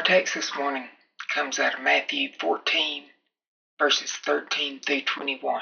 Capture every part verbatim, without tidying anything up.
text this morning comes out of Matthew fourteen, verses thirteen through twenty-one.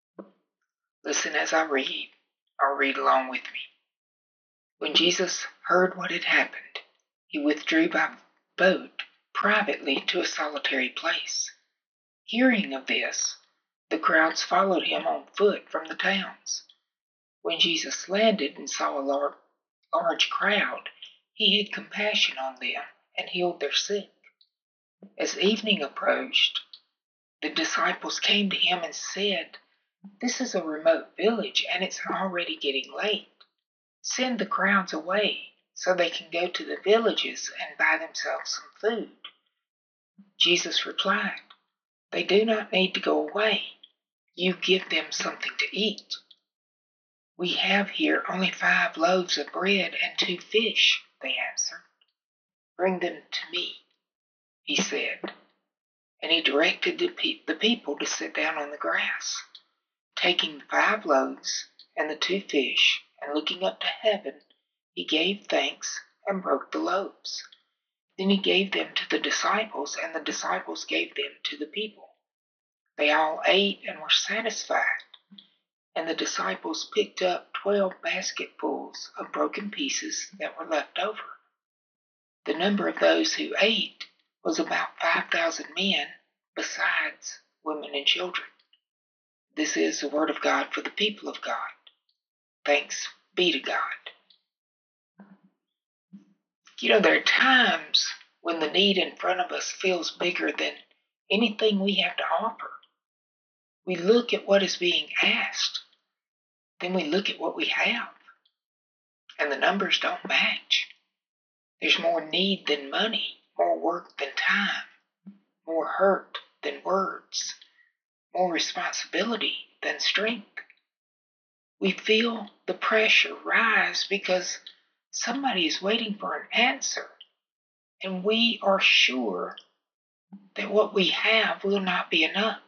Listen as I read, or read along with me. When Jesus heard what had happened, he withdrew by boat privately to a solitary place. Hearing of this, the crowds followed him on foot from the towns. When Jesus landed and saw a large, large crowd, he had compassion on them and healed their sick. As evening approached, the disciples came to him and said, "This is a remote village and it's already getting late. Send the crowds away so they can go to the villages and buy themselves some food." Jesus replied, "They do not need to go away. You give them something to eat." "We have here only five loaves of bread and two fish," they answered. "Bring them to me," he said. And he directed the, pe- the people to sit down on the grass. Taking the five loaves and the two fish, and looking up to heaven, he gave thanks and broke the loaves. Then he gave them to the disciples, and the disciples gave them to the people. They all ate and were satisfied. And the disciples picked up twelve basketfuls of broken pieces that were left over. The number of those who ate was about five thousand men, besides women and children. This is the word of God for the people of God. Thanks be to God. You know, there are times when the need in front of us feels bigger than anything we have to offer. We look at what is being asked, then we look at what we have, and the numbers don't match. There's more need than money, more work than time, more hurt than words, more responsibility than strength. We feel the pressure rise because somebody is waiting for an answer, and we are sure that what we have will not be enough.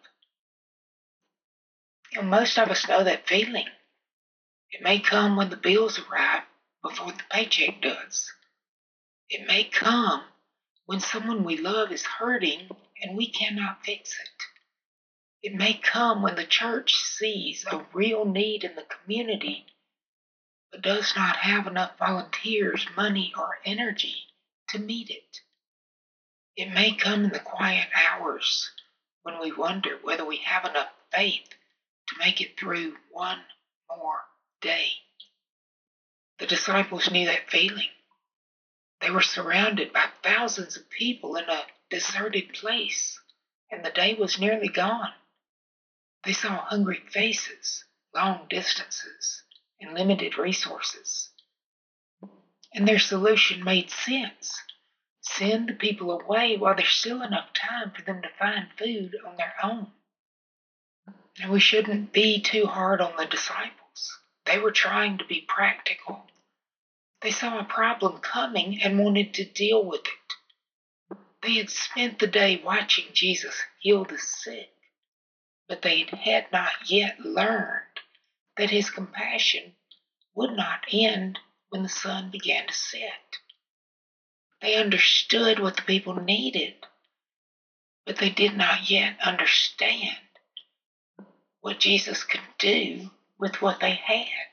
You know, most of us know that feeling. It may come when the bills arrive before the paycheck does. It may come when someone we love is hurting and we cannot fix it. It may come when the church sees a real need in the community but does not have enough volunteers, money, or energy to meet it. It may come in the quiet hours when we wonder whether we have enough faith to make it through one more day. The disciples knew that feeling. They were surrounded by thousands of people in a deserted place, and the day was nearly gone. They saw hungry faces, long distances, and limited resources. And their solution made sense. Send the people away while there's still enough time for them to find food on their own. And we shouldn't be too hard on the disciples. They were trying to be practical. They saw a problem coming and wanted to deal with it. They had spent the day watching Jesus heal the sick, but they had not yet learned that his compassion would not end when the sun began to set. They understood what the people needed, but they did not yet understand what Jesus could do with what they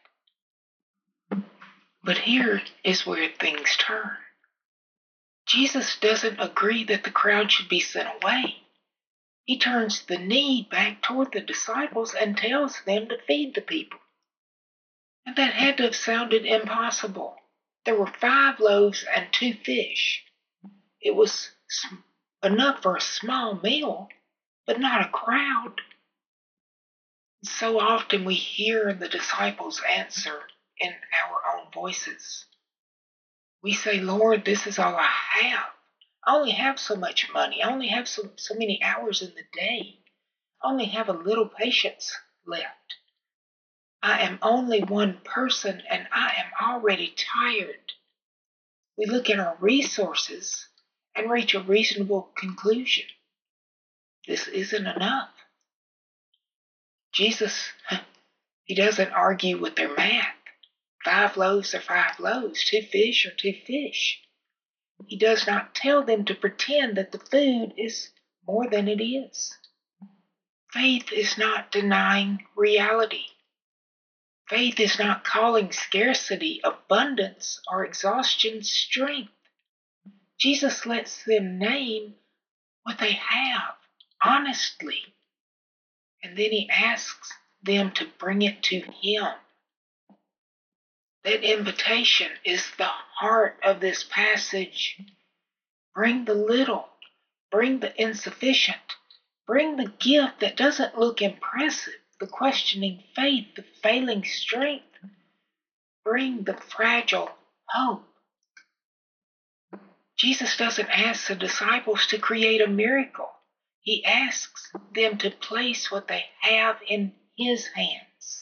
had. But here is where things turn. Jesus doesn't agree that the crowd should be sent away. He turns the need back toward the disciples and tells them to feed the people. And that had to have sounded impossible. There were five loaves and two fish. It was enough for a small meal, but not a crowd. So often we hear the disciples answer in our own voices. We say, "Lord, this is all I have. I only have so much money. I only have so, so many hours in the day. I only have a little patience left. I am only one person and I am already tired." We look at our resources and reach a reasonable conclusion. This isn't enough. Jesus, he doesn't argue with their math. Five loaves are five loaves, two fish are two fish. He does not tell them to pretend that the food is more than it is. Faith is not denying reality. Faith is not calling scarcity, abundance, or exhaustion strength. Jesus lets them name what they have honestly, and then he asks them to bring it to him. That invitation is the heart of this passage. Bring the little, bring the insufficient, bring the gift that doesn't look impressive, the questioning faith, the failing strength. Bring the fragile hope. Jesus doesn't ask the disciples to create a miracle. He asks them to place what they have in his hands.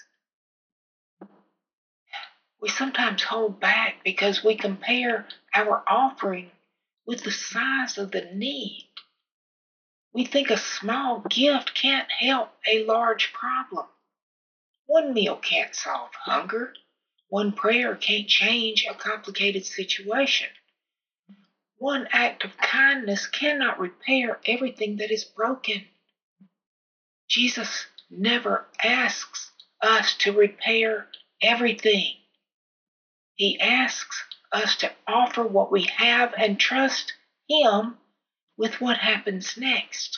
We sometimes hold back because we compare our offering with the size of the need. We think a small gift can't help a large problem. One meal can't solve hunger. One prayer can't change a complicated situation. One act of kindness cannot repair everything that is broken. Jesus never asks us to repair everything. He asks us to offer what we have and trust him with what happens next.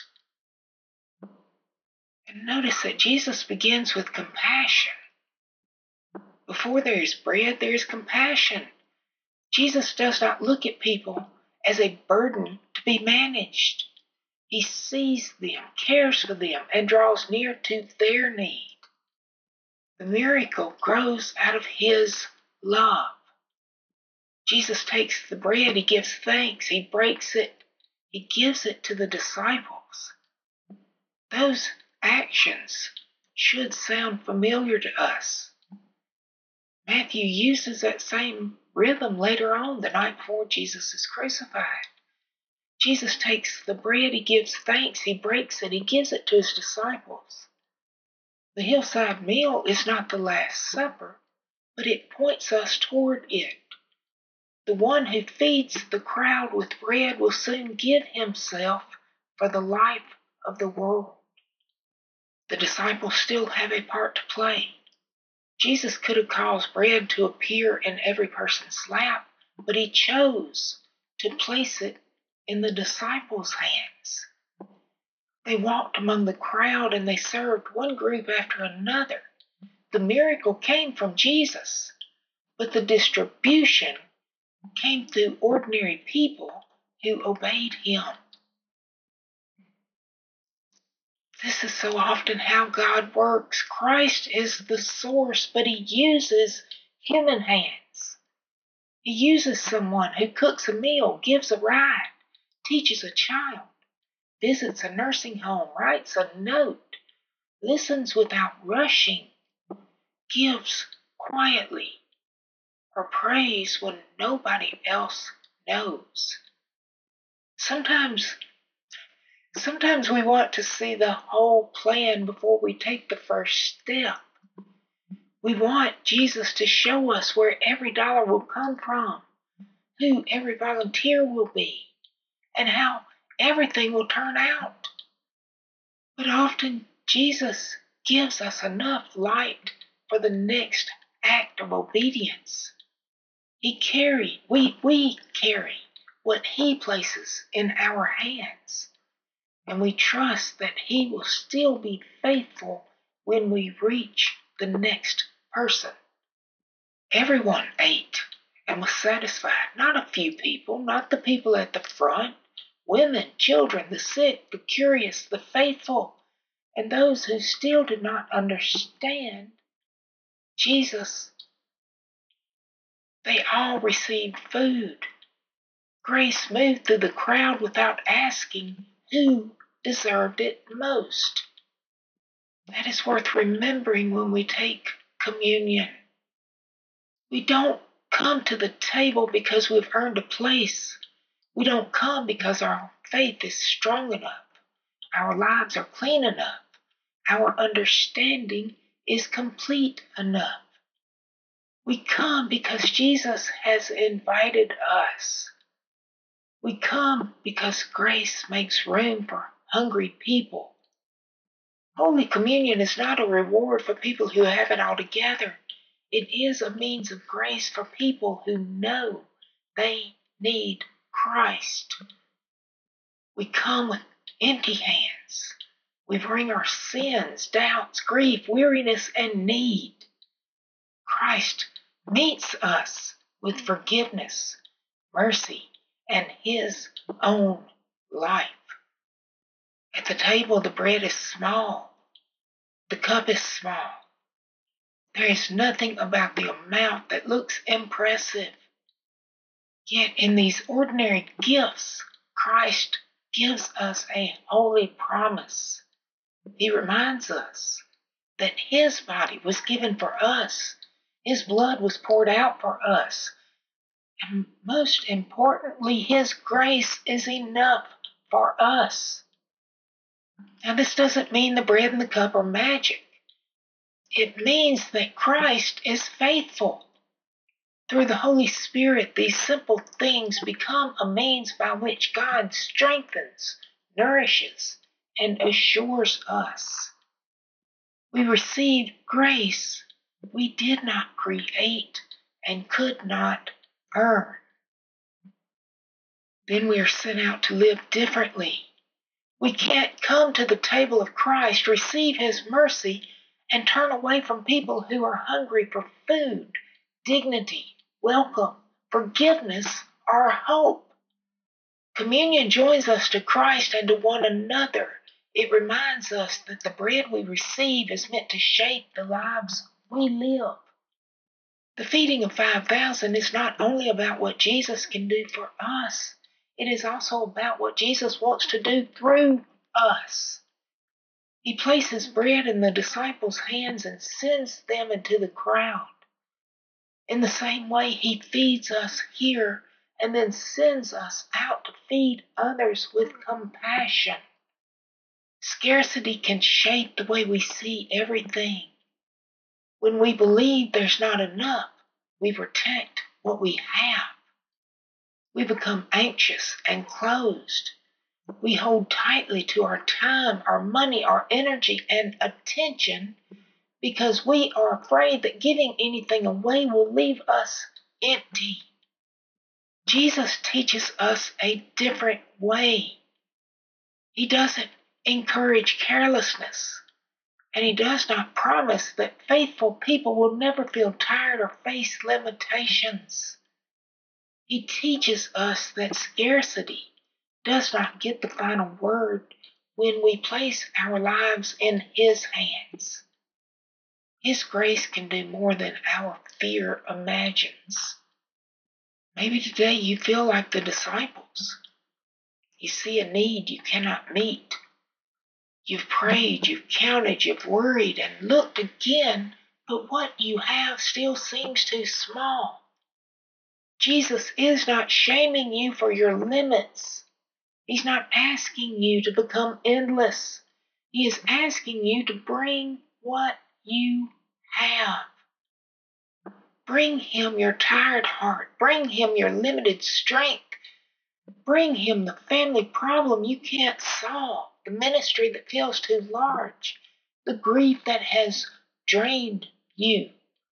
And notice that Jesus begins with compassion. Before there is bread, there is compassion. Jesus does not look at people as a burden to be managed. He sees them, cares for them, and draws near to their need. The miracle grows out of his love. Jesus takes the bread, he gives thanks, he breaks it, he gives it to the disciples. Those actions should sound familiar to us. Matthew uses that same rhythm later on, the night before Jesus is crucified. Jesus takes the bread, he gives thanks, he breaks it, he gives it to his disciples. The hillside meal is not the Last Supper, but it points us toward it. The one who feeds the crowd with bread will soon give himself for the life of the world. The disciples still have a part to play. Jesus could have caused bread to appear in every person's lap, but he chose to place it in the disciples' hands. They walked among the crowd and they served one group after another. The miracle came from Jesus, but the distribution came through ordinary people who obeyed him. This is so often how God works. Christ is the source, but he uses human hands. He uses someone who cooks a meal, gives a ride, teaches a child, visits a nursing home, writes a note, listens without rushing, gives quietly, or prays when nobody else knows. Sometimes, sometimes we want to see the whole plan before we take the first step. We want Jesus to show us where every dollar will come from, who every volunteer will be, and how everything will turn out. But often Jesus gives us enough light for the next act of obedience. He carry, we, we carry what he places in our hands, and we trust that he will still be faithful when we reach the next person. Everyone ate and was satisfied. Not a few people, not the people at the front, women, children, the sick, the curious, the faithful, and those who still did not understand Jesus. They all received food. Grace moved through the crowd without asking who deserved it most. That is worth remembering when we take communion. We don't come to the table because we've earned a place. We don't come because our faith is strong enough, our lives are clean enough, our understanding is complete enough. We come because Jesus has invited us. We come because grace makes room for hungry people. Holy Communion is not a reward for people who have it all together. It is a means of grace for people who know they need Christ. We come with empty hands. We bring our sins, doubts, grief, weariness, and need. Christ meets us with forgiveness, mercy, and his own life. At the table, the bread is small. The cup is small. There is nothing about the amount that looks impressive. Yet in these ordinary gifts, Christ gives us a holy promise. He reminds us that his body was given for us. His blood was poured out for us. And most importantly, his grace is enough for us. Now, this doesn't mean the bread and the cup are magic. It means that Christ is faithful. Through the Holy Spirit, these simple things become a means by which God strengthens, nourishes, and assures us. We receive grace we did not create and could not earn. Then we are sent out to live differently. We can't come to the table of Christ, receive his mercy, and turn away from people who are hungry for food, dignity, welcome, forgiveness, or hope. Communion joins us to Christ and to one another. It reminds us that the bread we receive is meant to shape the lives we live. The feeding of five thousand is not only about what Jesus can do for us, it is also about what Jesus wants to do through us. He places bread in the disciples' hands and sends them into the crowd. In the same way, he feeds us here and then sends us out to feed others with compassion. Scarcity can shape the way we see everything. When we believe there's not enough, we protect what we have. We become anxious and closed. We hold tightly to our time, our money, our energy, and attention because we are afraid that giving anything away will leave us empty. Jesus teaches us a different way. He doesn't encourage carelessness, and he does not promise that faithful people will never feel tired or face limitations. He teaches us that scarcity does not get the final word when we place our lives in his hands. His grace can do more than our fear imagines. Maybe today you feel like the disciples. You see a need you cannot meet. You've prayed, you've counted, you've worried, and looked again, but what you have still seems too small. Jesus is not shaming you for your limits. He's not asking you to become endless. He is asking you to bring what you have. Bring him your tired heart. Bring him your limited strength. Bring him the family problem you can't solve, the ministry that feels too large, the grief that has drained you,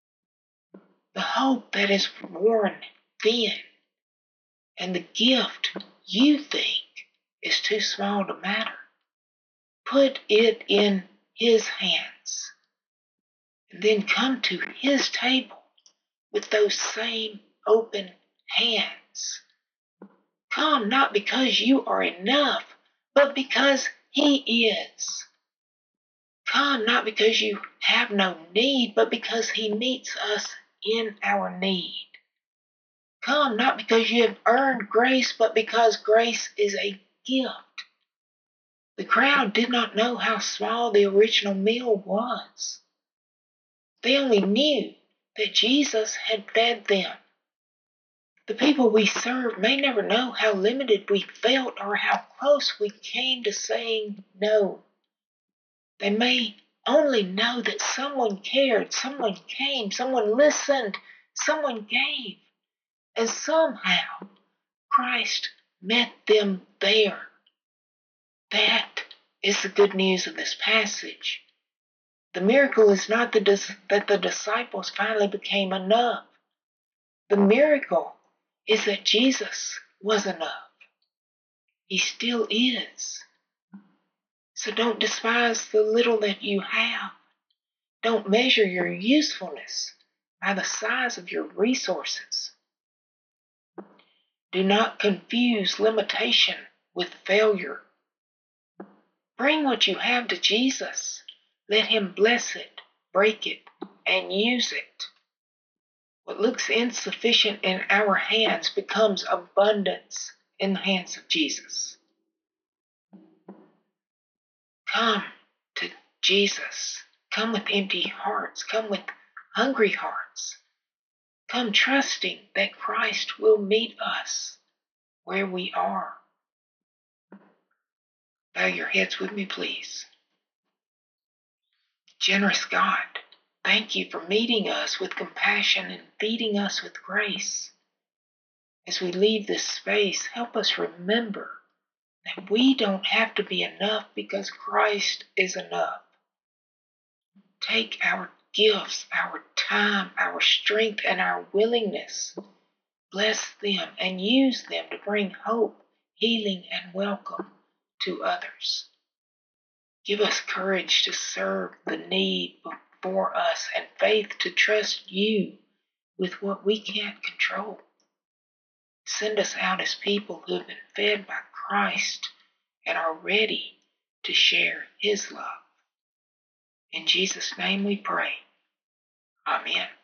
the hope that is worn thin, and the gift you think is too small to matter. Put it in his hands, and then come to his table with those same open hands. Come not because you are enough, but because he is. Come not because you have no need, but because he meets us in our need. Come not because you have earned grace, but because grace is a gift. The crowd did not know how small the original meal was. They only knew that Jesus had fed them. The people we serve may never know how limited we felt or how close we came to saying no. They may only know that someone cared, someone came, someone listened, someone gave. And somehow Christ met them there. That is the good news of this passage. The miracle is not the, that the disciples finally became enough. The miracle is that Jesus was enough. He still is. So don't despise the little that you have. Don't measure your usefulness by the size of your resources. Do not confuse limitation with failure. Bring what you have to Jesus. Let him bless it, break it, and use it. What looks insufficient in our hands becomes abundance in the hands of Jesus. Come to Jesus. Come with empty hearts. Come with hungry hearts. Come trusting that Christ will meet us where we are. Bow your heads with me, please. Generous God, thank you for meeting us with compassion and feeding us with grace. As we leave this space, help us remember that we don't have to be enough because Christ is enough. Take our gifts, our time, our strength, and our willingness. Bless them and use them to bring hope, healing, and welcome to others. Give us courage to serve the need before us and faith to trust you with what we can't control. Send us out as people who have been fed by Christ and are ready to share his love. In Jesus' name we pray. Amen.